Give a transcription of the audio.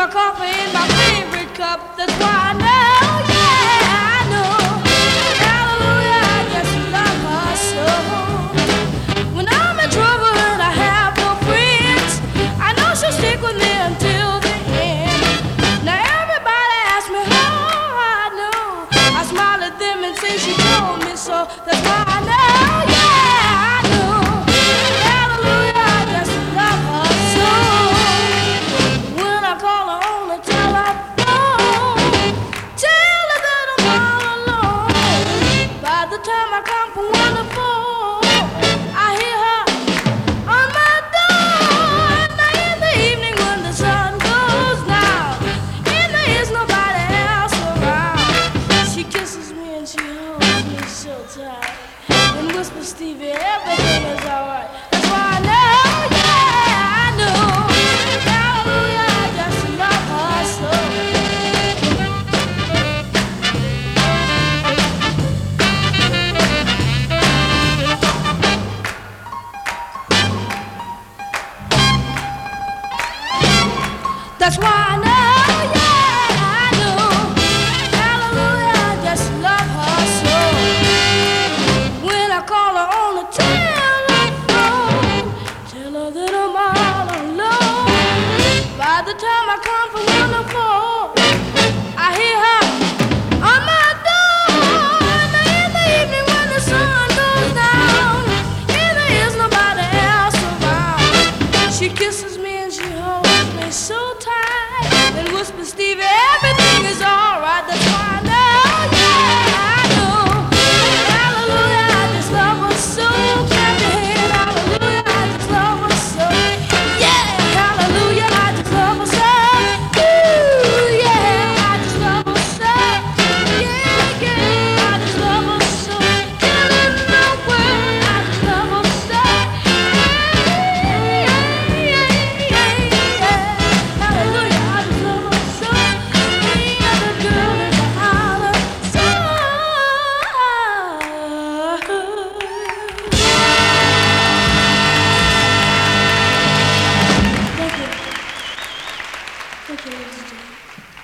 my coffee in my favorite cup. That's why I know, yeah, I know. Hallelujah, I just love her so. When I'm in trouble and I have no friends, I know she'll stick with me until the end. Now everybody asks me how I know. I smile at them and say she told me so. That's why I know, yeah, I know. Hallelujah, I just love her so. When I call her on the telephone, tell her that I'm all alone. By the time I come from 1 to 4, I hear her on my door. And in the evening when the sun goes down and there is nobody else around, she kisses me and she holds me so tight and whispers, Stevie, everything is alright. That's why I know, yeah, I know. Hallelujah, I just love her so. That's why I know, yeah, I know. Hallelujah, I just love her so. When I call her on the telephone, tell her that I'm all alone. By the time I come from 1 to 4, I hear her on my door. And in the evening when the sun goes down and there is nobody else around, she kisses me and she holds me so tight and whispers, Stevie,